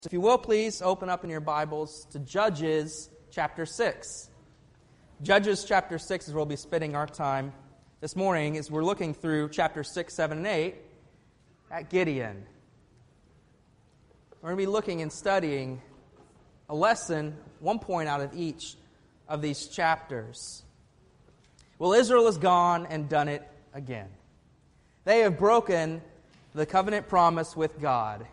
If you will, please open up in your Bibles to Judges chapter 6. Judges chapter 6 is where we'll be spending our time this morning as we're looking through chapter 6, 7, and 8 at Gideon. We're going to be looking and studying a lesson, one point out of each of these chapters. Well, Israel has gone and done it again. They have broken the covenant promise with God.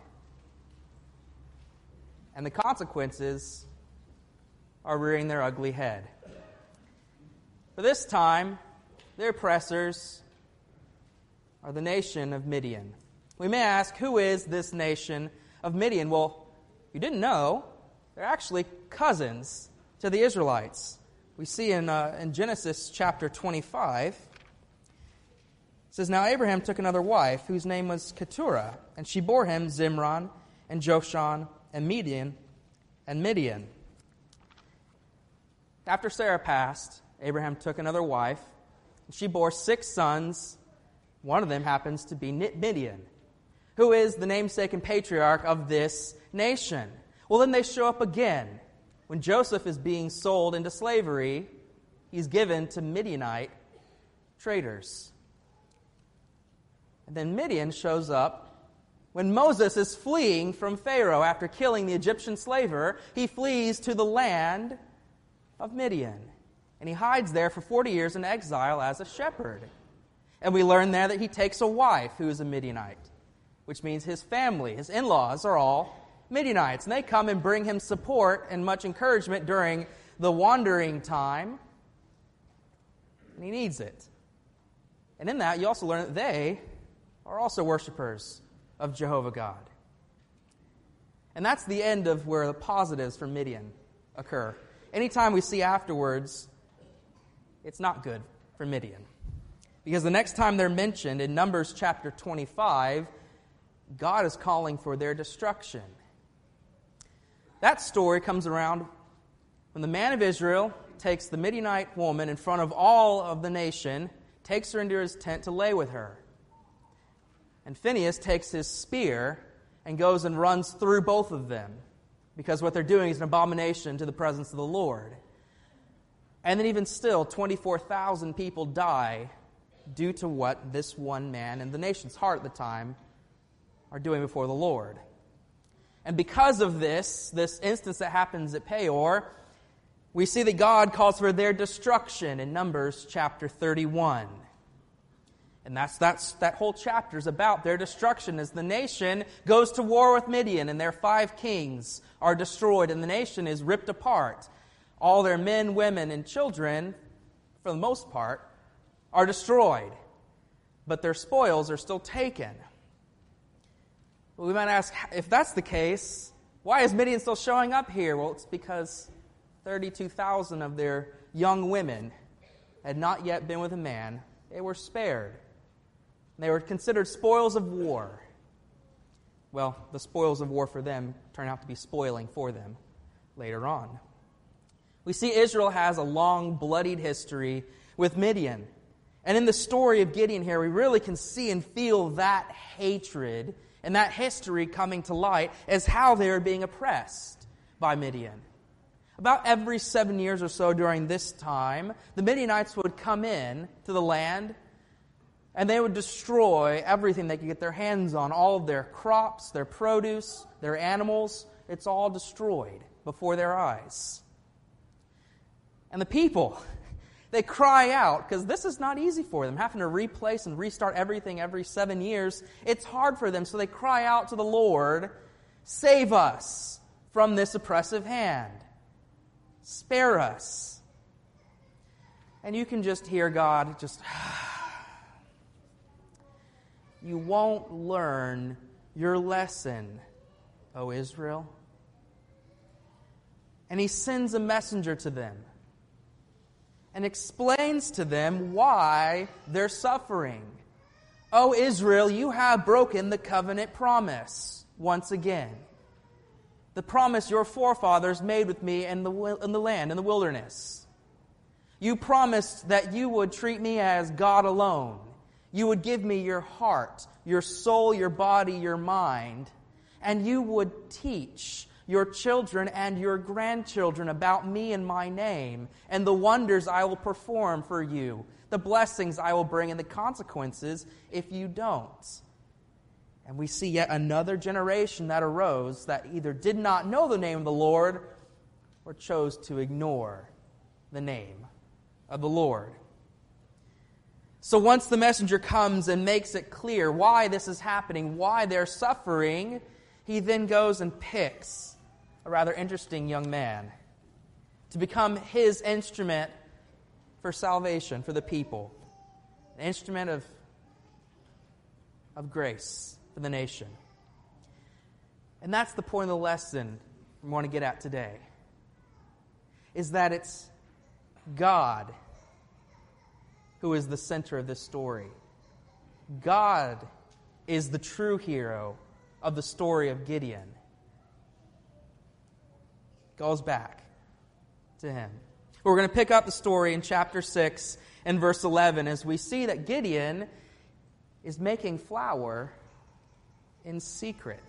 And the consequences are rearing their ugly head. For this time, their oppressors are the nation of Midian. We may ask, who is this nation of Midian? Well, if you didn't know, they're actually cousins to the Israelites. We see in Genesis chapter 25, it says, Now Abraham took another wife, whose name was Keturah, and she bore him Zimran and Joshan and Midian. After Sarah passed, Abraham took another wife, and she bore 6 sons. One of them happens to be Midian, who is the namesake and patriarch of this nation. Well, then they show up again. When Joseph is being sold into slavery, he's given to Midianite traders. And then Midian shows up when Moses is fleeing from Pharaoh after killing the Egyptian slaver. He flees to the land of Midian. And he hides there for 40 years in exile as a shepherd. And we learn there that he takes a wife who is a Midianite, which means his family, his in-laws, are all Midianites. And they come and bring him support and much encouragement during the wandering time. And he needs it. And in that, you also learn that they are also worshipers of Jehovah God. And that's the end of where the positives for Midian occur. Anytime we see afterwards, it's not good for Midian. Because the next time they're mentioned in Numbers chapter 25, God is calling for their destruction. That story comes around when the man of Israel takes the Midianite woman in front of all of the nation, takes her into his tent to lay with her. And Phinehas takes his spear and goes and runs through both of them, because what they're doing is an abomination to the presence of the Lord. And then even still, 24,000 people die due to what this one man and the nation's heart at the time are doing before the Lord. And because of this instance that happens at Peor, we see that God calls for their destruction in Numbers chapter 31. And that whole chapter is about their destruction as the nation goes to war with Midian and their 5 kings are destroyed and the nation is ripped apart. All their men, women, and children, for the most part, are destroyed. But their spoils are still taken. Well, we might ask, if that's the case, why is Midian still showing up here? Well, it's because 32,000 of their young women had not yet been with a man. They were spared. They were considered spoils of war. Well, the spoils of war for them turn out to be spoiling for them later on. We see Israel has a long, bloodied history with Midian. And in the story of Gideon here, we really can see and feel that hatred and that history coming to light as how they are being oppressed by Midian. About every 7 years or so during this time, the Midianites would come in to the land and they would destroy everything they could get their hands on. All of their crops, their produce, their animals, it's all destroyed before their eyes. And the people, they cry out, because this is not easy for them, having to replace and restart everything every 7 years. It's hard for them, so they cry out to the Lord, save us from this oppressive hand. Spare us. And you can just hear God just... You won't learn your lesson, O Israel. And he sends a messenger to them and explains to them why they're suffering. O Israel, you have broken the covenant promise once again. The promise your forefathers made with me in the land, in the wilderness. You promised that you would treat me as God alone. You would give me your heart, your soul, your body, your mind. and you would teach your children and your grandchildren about me and my name, and the wonders I will perform for you, the blessings I will bring, and the consequences if you don't. And we see yet another generation that arose that either did not know the name of the Lord or chose to ignore the name of the Lord. So once the messenger comes and makes it clear why this is happening, why they're suffering, he then goes and picks a rather interesting young man to become his instrument for salvation for the people, an instrument of grace for the nation. And that's the point of the lesson we want to get at today, is that it's God who is the center of this story. God is the true hero of the story of Gideon. It goes back to him. We're going to pick up the story in chapter 6 and verse 11 as we see that Gideon is making flour in secret.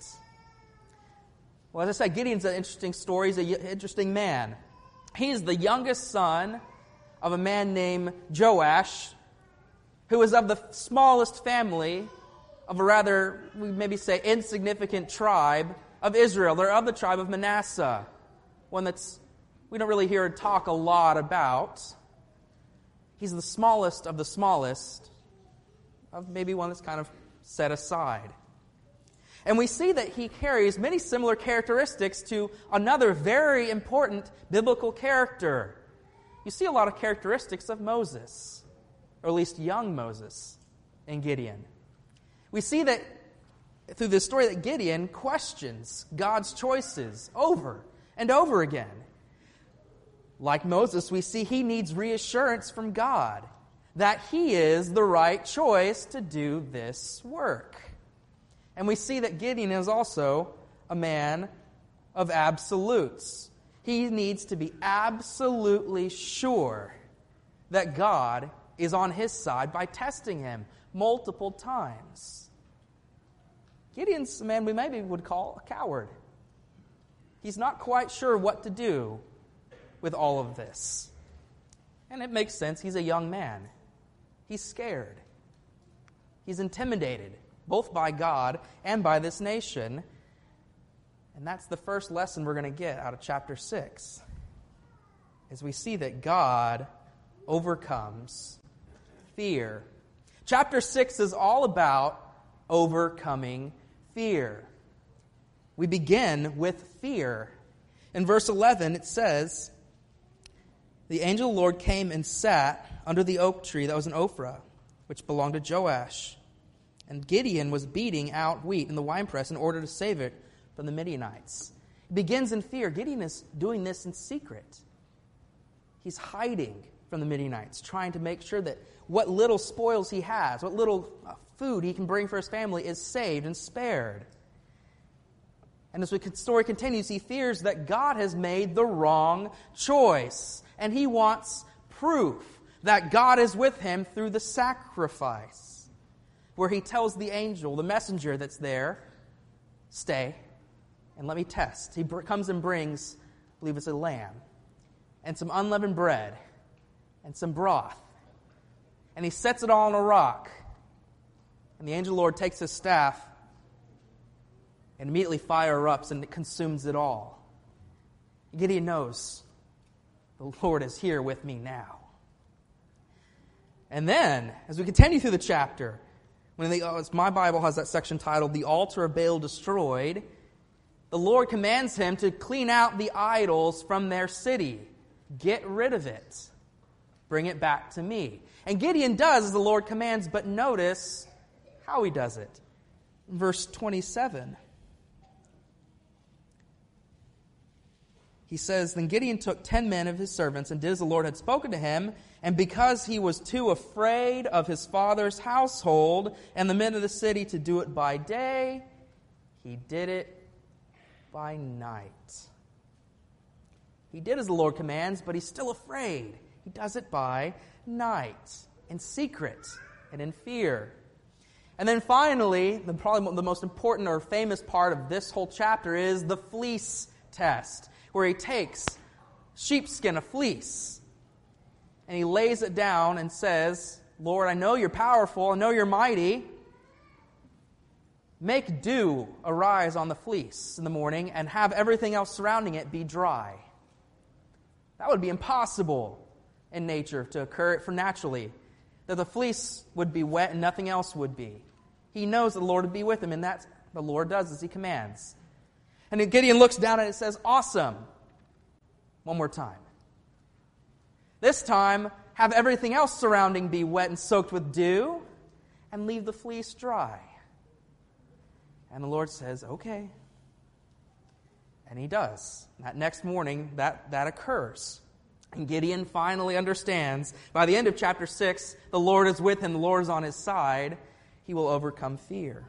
Well, as I said, Gideon's an interesting story. He's an interesting man. He's the youngest son of a man named Joash, who is of the smallest family of a rather, we maybe say, insignificant tribe of Israel. They're of the tribe of Manasseh, one that's we don't really hear talk a lot about. He's the smallest of the smallest, of maybe one that's kind of set aside. And we see that he carries many similar characteristics to another very important biblical character. You see a lot of characteristics of Moses, or at least young Moses and Gideon. We see that through this story that Gideon questions God's choices over and over again. Like Moses, we see he needs reassurance from God that he is the right choice to do this work. And we see that Gideon is also a man of absolutes. He needs to be absolutely sure that God is on his side by testing him multiple times. Gideon's a man we maybe would call a coward. He's not quite sure what to do with all of this. And it makes sense. He's a young man. He's scared. He's intimidated, both by God and by this nation. And that's the first lesson we're going to get out of chapter 6, as we see that God overcomes fear. Chapter 6 is all about overcoming fear. We begin with fear. In verse 11 it says, "The angel of the Lord came and sat under the oak tree that was in Ophrah, which belonged to Joash. And Gideon was beating out wheat in the winepress in order to save it from the Midianites." It begins in fear. Gideon is doing this in secret. He's hiding from the Midianites, trying to make sure that what little spoils he has, what little food he can bring for his family is saved and spared. And as the story continues, he fears that God has made the wrong choice. And he wants proof that God is with him through the sacrifice, where he tells the angel, the messenger that's there, "Stay and let me test." He comes and brings, I believe it's a lamb, and some unleavened bread, and some broth. And he sets it all on a rock. And the angel of the Lord takes his staff, and immediately fire erupts and it consumes it all. Gideon knows the Lord is here with me now. And then, as we continue through the chapter, my Bible has that section titled, "The Altar of Baal Destroyed," the Lord commands him to clean out the idols from their city. Get rid of it. Bring it back to me. And Gideon does as the Lord commands, but notice how he does it. In verse 27, he says, "Then Gideon took 10 men of his servants and did as the Lord had spoken to him. And because he was too afraid of his father's household and the men of the city to do it by day, he did it by night." He did as the Lord commands, but he's still afraid. He does it by night, in secret and in fear. And then finally, probably the most important or famous part of this whole chapter is the fleece test, where he takes sheepskin, a fleece, and he lays it down and says, Lord, I know you're powerful, I know you're mighty. Make dew arise on the fleece in the morning and have everything else surrounding it be dry. That would be impossible in nature to occur for naturally, that the fleece would be wet and nothing else would be. He knows the Lord would be with him, and that's the Lord does as he commands. And then Gideon looks down and it says, awesome. One more time. This time, have everything else surrounding be wet and soaked with dew, and leave the fleece dry. And the Lord says, okay. And he does. That next morning, that occurs. And Gideon finally understands, by the end of chapter 6, the Lord is with him, the Lord is on his side. He will overcome fear.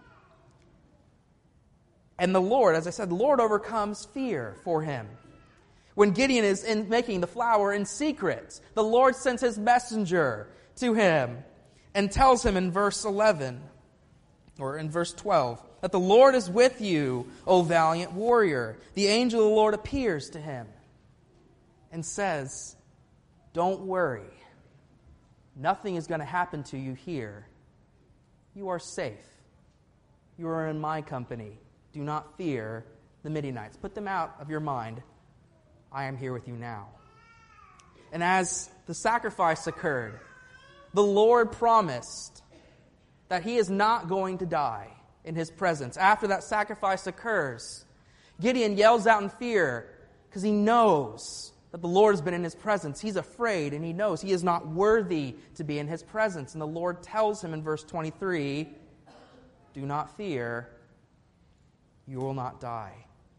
And the Lord, as I said, the Lord overcomes fear for him. When Gideon is making the flour in secret, the Lord sends his messenger to him and tells him in verse 11, or in verse 12, that the Lord is with you, O valiant warrior. The angel of the Lord appears to him and says, don't worry. Nothing is going to happen to you here. You are safe. You are in my company. Do not fear the Midianites. Put them out of your mind. I am here with you now. And as the sacrifice occurred, the Lord promised that he is not going to die in his presence. After that sacrifice occurs, Gideon yells out in fear because he knows that the Lord has been in his presence. He's afraid and he knows he is not worthy to be in his presence. And the Lord tells him in verse 23, do not fear, you will not die.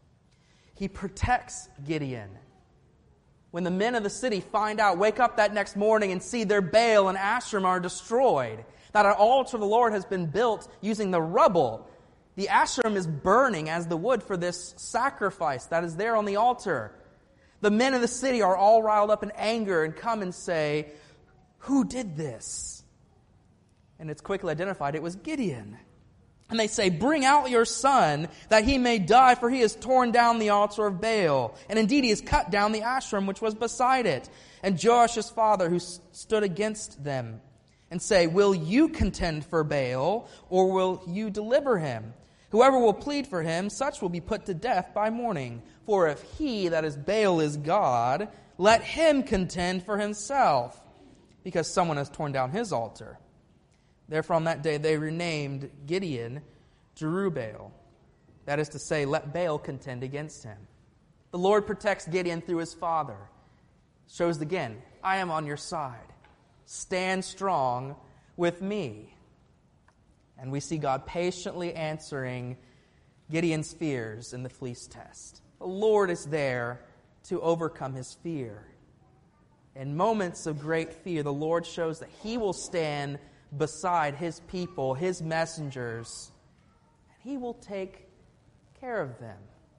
He protects Gideon. When the men of the city wake up that next morning and see their Baal and Asherim are destroyed, that an altar of the Lord has been built using the rubble. The Asherim is burning as the wood for this sacrifice that is there on the altar. The men of the city are all riled up in anger and come and say, who did this? And it's quickly identified, it was Gideon. And they say, bring out your son that he may die, for he has torn down the altar of Baal. And indeed he has cut down the Asherim which was beside it. And Joash his father who stood against them. And say, will you contend for Baal, or will you deliver him? Whoever will plead for him, such will be put to death by morning. For if he, that is Baal, is God, let him contend for himself, because someone has torn down his altar. Therefore on that day they renamed Gideon Jerubbaal. That is to say, let Baal contend against him. The Lord protects Gideon through his father. Shows again, I am on your side. Stand strong with me. And we see God patiently answering Gideon's fears in the fleece test. The Lord is there to overcome his fear. In moments of great fear, the Lord shows that he will stand beside his people, his messengers, and he will take care of them.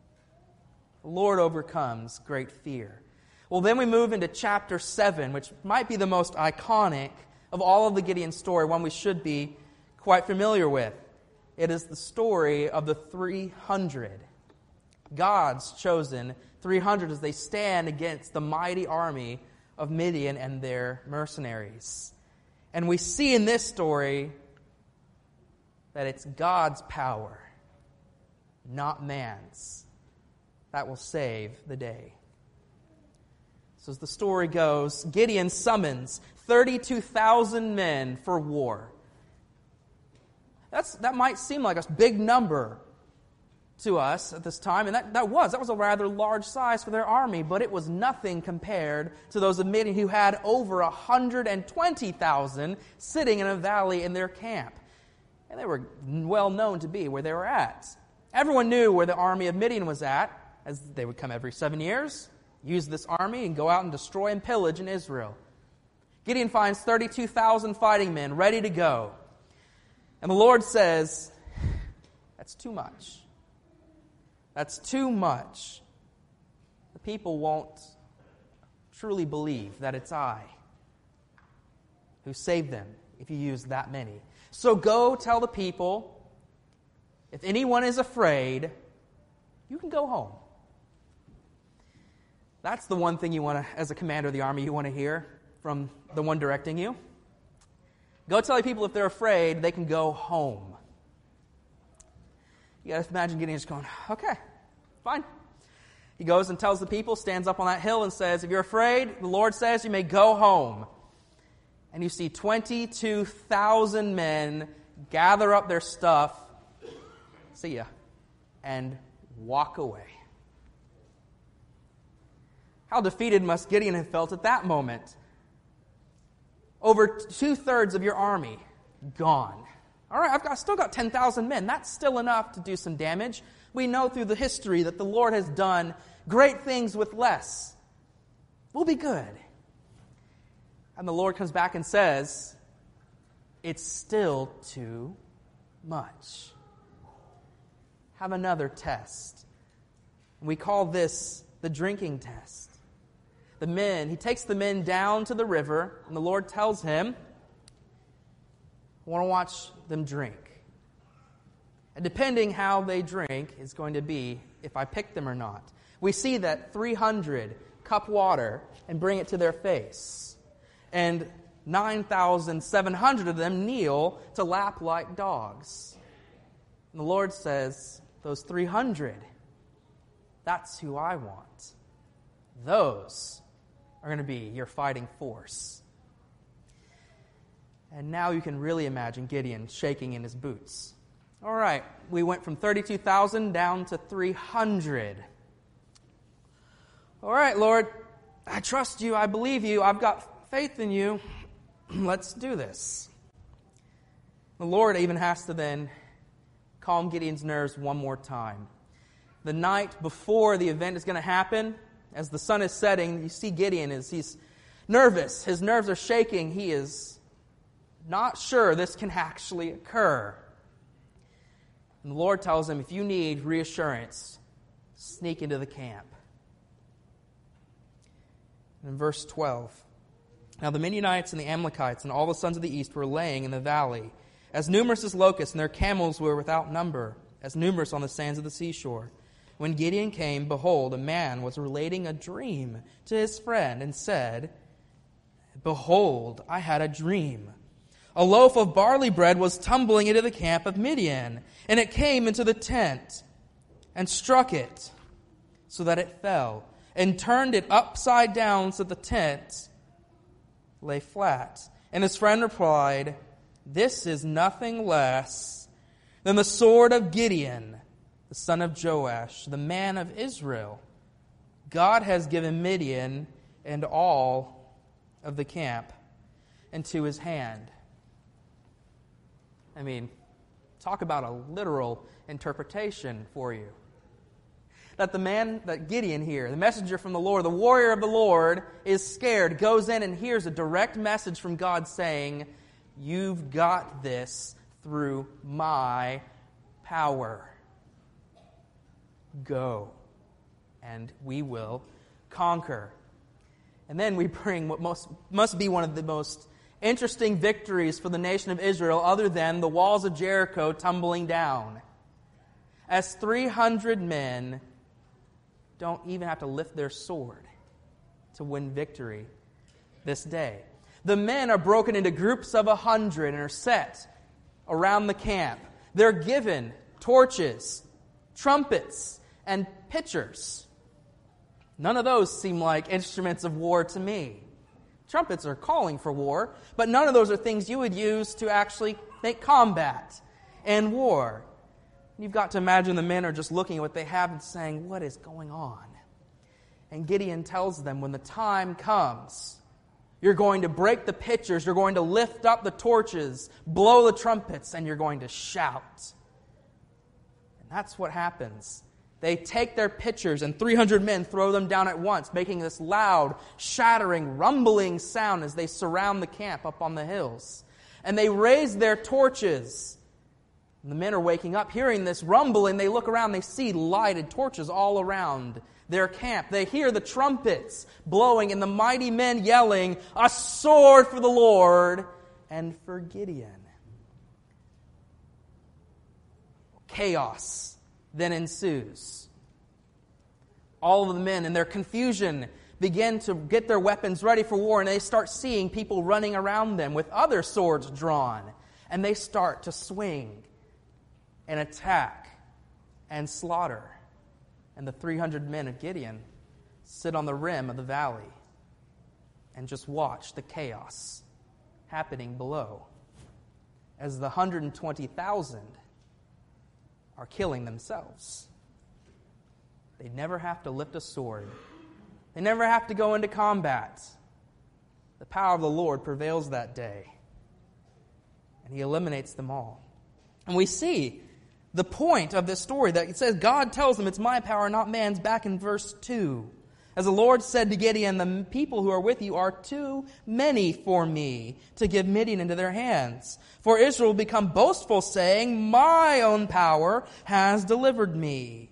The Lord overcomes great fear. Well, then we move into chapter 7, which might be the most iconic of all of the Gideon story, one we should be quite familiar with. It is the story of the 300. God's chosen 300 as they stand against the mighty army of Midian and their mercenaries. And we see in this story that it's God's power, not man's, that will save the day. So as the story goes, Gideon summons 32,000 men for war. That might seem like a big number to us at this time, and that was a rather large size for their army, but it was nothing compared to those of Midian who had over 120,000 sitting in a valley in their camp. And they were well known to be where they were at. Everyone knew where the army of Midian was at, as they would come every 7 years, use this army and go out and destroy and pillage in Israel. Gideon finds 32,000 fighting men ready to go. And the Lord says, that's too much. That's too much. The people won't truly believe that it's I who saved them if you use that many. So go tell the people, if anyone is afraid, you can go home. That's the one thing you want to, as a commander of the army, you want to hear from the one directing you. Go tell the people if they're afraid, they can go home. You got to imagine Gideon just going, okay, fine. He goes and tells the people, stands up on that hill and says, if you're afraid, the Lord says you may go home. And you see 22,000 men gather up their stuff, see ya, and walk away. How defeated must Gideon have felt at that moment? Over 2/3 of your army gone. All right, I've still got 10,000 men. That's still enough to do some damage. We know through the history that the Lord has done great things with less. We'll be good. And the Lord comes back and says, it's still too much. Have another test. We call this the drinking test. He takes the men down to the river, and the Lord tells him, I want to watch them drink. And depending how they drink is going to be if I pick them or not. We see that 300 cup water and bring it to their face. And 9,700 of them kneel to lap like dogs. And the Lord says, those 300, that's who I want. Those are going to be your fighting force. And now you can really imagine Gideon shaking in his boots. All right, we went from 32,000 down to 300. All right, Lord, I trust you, I believe you, I've got faith in you. Let's do this. The Lord even has to then calm Gideon's nerves one more time. The night before the event is going to happen, as the sun is setting, you see Gideon he's nervous. His nerves are shaking. He is not sure this can actually occur. And the Lord tells him, if you need reassurance, sneak into the camp. In verse 12, now the Midianites and the Amalekites and all the sons of the east were laying in the valley, as numerous as locusts, and their camels were without number, as numerous on the sands of the seashore. When Gideon came, behold, a man was relating a dream to his friend and said, behold, I had a dream. A loaf of barley bread was tumbling into the camp of Midian, and it came into the tent and struck it so that it fell, and turned it upside down so the tent lay flat. And his friend replied, this is nothing less than the sword of Gideon, the son of Joash, the man of Israel. God has given Midian and all of the camp into his hand. I mean, talk about a literal interpretation for you. That Gideon here, the messenger from the Lord, the warrior of the Lord, is scared, goes in and hears a direct message from God saying, you've got this through my power. Go, and we will conquer. And then we bring what must be one of the most interesting victories for the nation of Israel, other than the walls of Jericho tumbling down. As 300 men don't even have to lift their sword to win victory this day. The men are broken into groups of 100 and are set around the camp. They're given torches, trumpets, and pitchers. None of those seem like instruments of war to me. Trumpets are calling for war, but none of those are things you would use to actually make combat and war. You've got to imagine the men are just looking at what they have and saying, what is going on? And Gideon tells them, when the time comes, you're going to break the pitchers, you're going to lift up the torches, blow the trumpets, and you're going to shout. And that's what happens. They take their pitchers, and 300 men throw them down at once, making this loud, shattering, rumbling sound as they surround the camp up on the hills. And they raise their torches. And the men are waking up, hearing this rumbling. They look around, they see lighted torches all around their camp. They hear the trumpets blowing and the mighty men yelling, a sword for the Lord and for Gideon. chaos then ensues. All of the men in their confusion begin to get their weapons ready for war, and they start seeing people running around them with other swords drawn. And they start to swing and attack and slaughter. And the 300 men of Gideon sit on the rim of the valley and just watch the chaos happening below as the 120,000 are killing themselves. They never have to lift a sword. They never have to go into combat. The power of the Lord prevails that day, and He eliminates them all. And we see the point of this story that it says God tells them it's my power, not man's, back in verse 2. As the Lord said to Gideon, the people who are with you are too many for me to give Midian into their hands. For Israel will become boastful, saying, my own power has delivered me.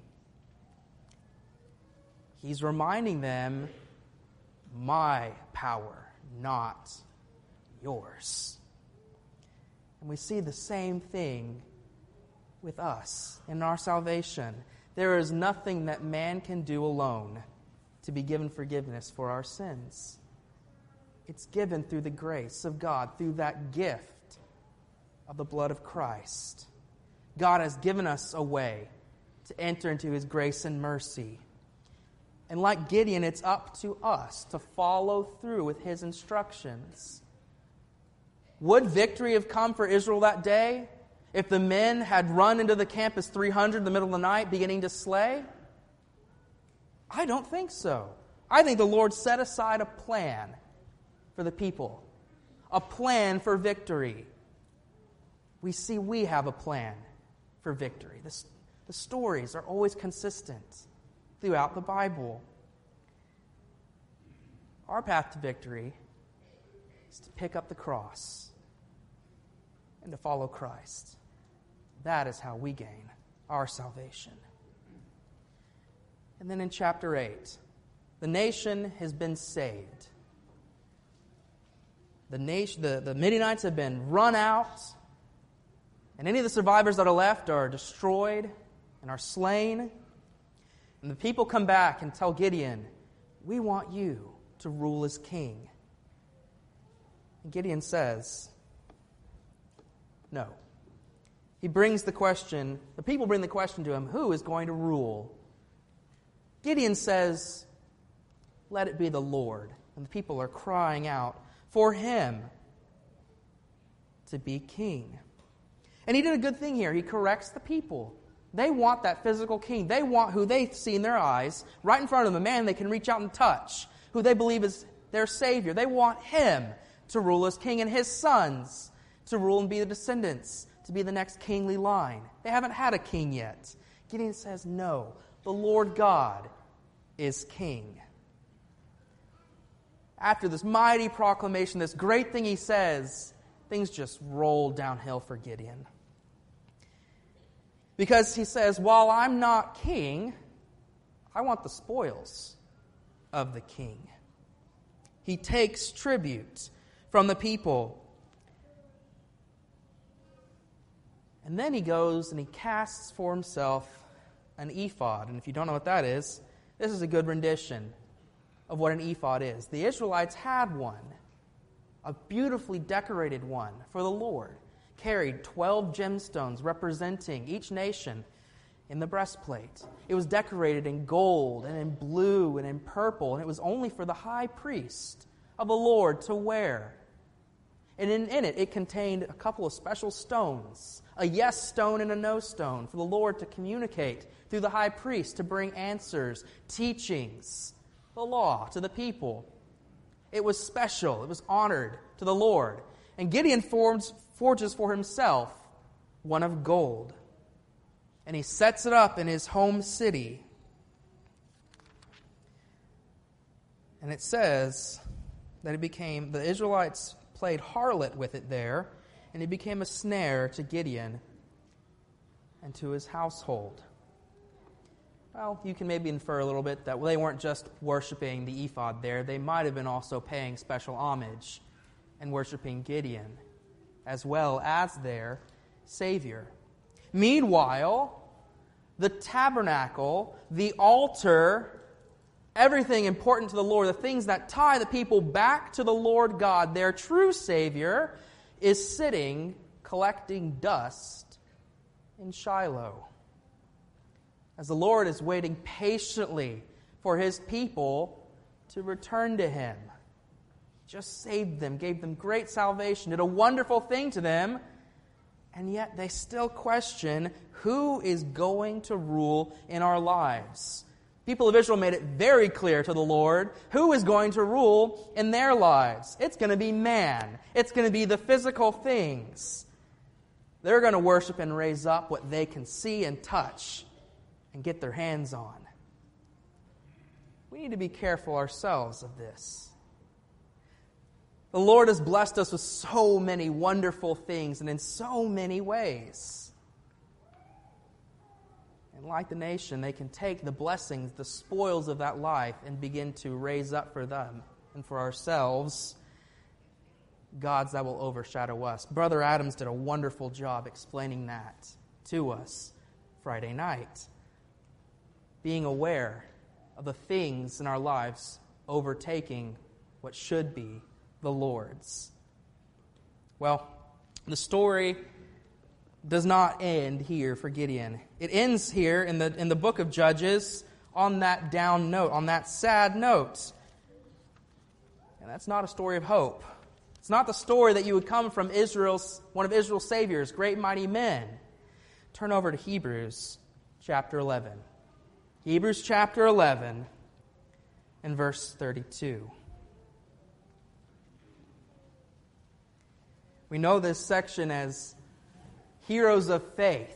He's reminding them, my power, not yours. And we see the same thing with us in our salvation. There is nothing that man can do alone to be given forgiveness for our sins. It's given through the grace of God, through that gift of the blood of Christ. God has given us a way to enter into His grace and mercy. And like Gideon, it's up to us to follow through with His instructions. Would victory have come for Israel that day if the men had run into the camp as 300 in the middle of the night beginning to slay? I don't think so. I think the Lord set aside a plan for the people, a plan for victory. We see we have a plan for victory. The stories are always consistent throughout the Bible. Our path to victory is to pick up the cross and to follow Christ. That is how we gain our salvation. And then in chapter 8, the nation has been saved. The Midianites have been run out, and any of the survivors that are left are destroyed and are slain. And the people come back and tell Gideon, we want you to rule as king. And Gideon says, no. He brings the question, the people bring the question to him, who is going to rule? Gideon says, let it be the Lord. And the people are crying out for Him to be king. And he did a good thing here. He corrects the people. They want that physical king. They want who they see in their eyes, right in front of them, a man they can reach out and touch, who they believe is their Savior. They want Him to rule as king and His sons to rule and be the descendants, to be the next kingly line. They haven't had a king yet. Gideon says, no, the Lord God is king. After this mighty proclamation, this great thing he says, things just roll downhill for Gideon. Because he says, while I'm not king, I want the spoils of the king. He takes tribute from the people. And then he goes and he casts for himself an ephod. And if you don't know what that is, this is a good rendition of what an ephod is. The Israelites had one, a beautifully decorated one for the Lord, carried 12 gemstones representing each nation in the breastplate. It was decorated in gold and in blue and in purple, and it was only for the high priest of the Lord to wear. And in it, it contained a couple of special stones, a yes stone and a no stone, for the Lord to communicate through the high priest to bring answers, teachings, the law to the people. It was special. It was honored to the Lord. And Gideon forges for himself one of gold. And he sets it up in his home city. And it says that the Israelites played harlot with it there, and it became a snare to Gideon and to his household. Well, you can maybe infer a little bit that they weren't just worshiping the ephod there. They might have been also paying special homage and worshiping Gideon as well as their Savior. Meanwhile, the tabernacle, the altar, everything important to the Lord, the things that tie the people back to the Lord God, their true Savior, is sitting collecting dust in Shiloh. As the Lord is waiting patiently for His people to return to Him. Just saved them, gave them great salvation, did a wonderful thing to them, and yet they still question who is going to rule in our lives. People of Israel made it very clear to the Lord who is going to rule in their lives. It's going to be man. It's going to be the physical things. They're going to worship and raise up what they can see and touch and get their hands on. We need to be careful ourselves of this. The Lord has blessed us with so many wonderful things and in so many ways. And like the nation, they can take the blessings, the spoils of that life, and begin to raise up for them and for ourselves gods that will overshadow us. Brother Adams did a wonderful job explaining that to us Friday night. Being aware of the things in our lives overtaking what should be the Lord's. Well, the story does not end here for Gideon. It ends here in the book of Judges on that down note, on that sad note. And that's not a story of hope. It's not the story that you would come from one of Israel's saviors, great mighty men. Turn over to Hebrews chapter 11. Hebrews chapter 11 and verse 32. We know this section as heroes of faith.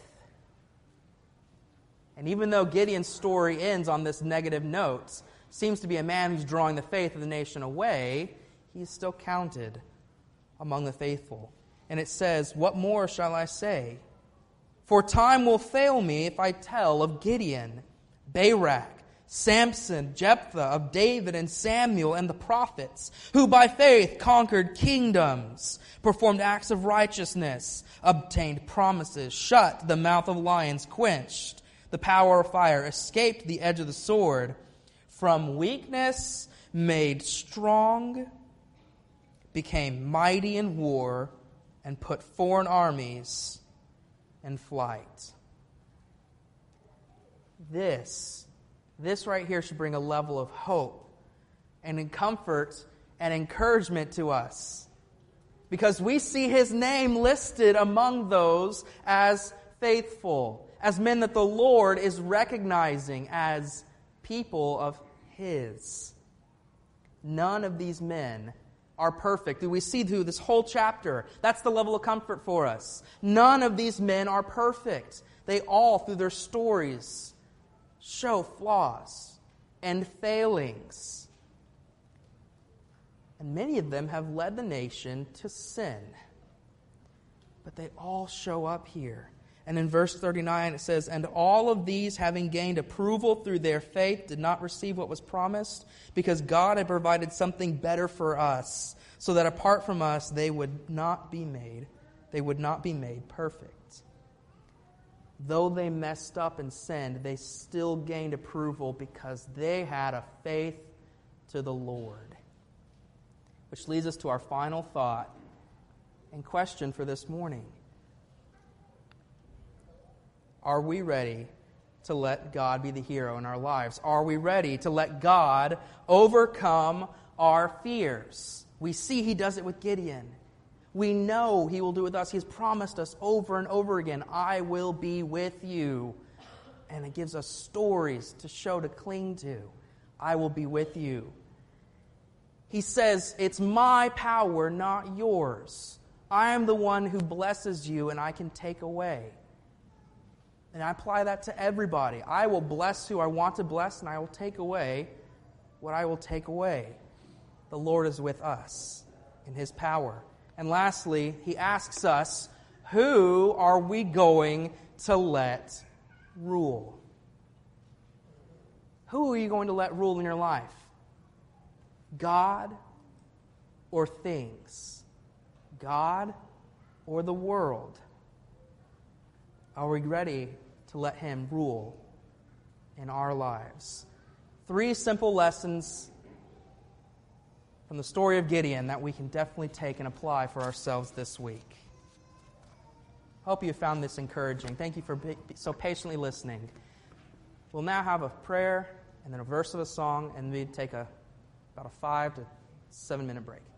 And even though Gideon's story ends on this negative note, seems to be a man who's drawing the faith of the nation away, he's still counted among the faithful. And it says, "What more shall I say? For time will fail me if I tell of Gideon, Barak, Samson, Jephthah, of David and Samuel and the prophets, who by faith conquered kingdoms, performed acts of righteousness, obtained promises, shut the mouth of lions, quenched the power of fire, escaped the edge of the sword, from weakness made strong, became mighty in war, and put foreign armies in flight." This right here should bring a level of hope and in comfort and encouragement to us, because we see his name listed among those as faithful, as men that the Lord is recognizing as people of his. None of these men are perfect. We see through this whole chapter, that's the level of comfort for us. None of these men are perfect. They all, through their stories, show flaws and failings. And many of them have led the nation to sin. But they all show up here. And in verse 39 it says, "And all of these, having gained approval through their faith, did not receive what was promised, because God had provided something better for us, so that apart from us they would not be made perfect." Though they messed up and sinned, they still gained approval because they had a faith to the Lord. Which leads us to our final thought and question for this morning. Are we ready to let God be the hero in our lives? Are we ready to let God overcome our fears? We see he does it with Gideon. We know he will do it with us. He's promised us over and over again, "I will be with you." And it gives us stories to show, to cling to. I will be with you. He says, "It's my power, not yours. I am the one who blesses you, and I can take away." And I apply that to everybody. I will bless who I want to bless, and I will take away what I will take away. The Lord is with us in his power. And lastly, he asks us, who are we going to let rule? Who are you going to let rule in your life? God or things? God or the world? are we ready to let Him rule in our lives? 3 simple lessons from the story of Gideon that we can definitely take and apply for ourselves this week. Hope you found this encouraging. Thank you for so patiently listening. We'll now have a prayer and then a verse of a song, and we take about a 5 to 7 minute break.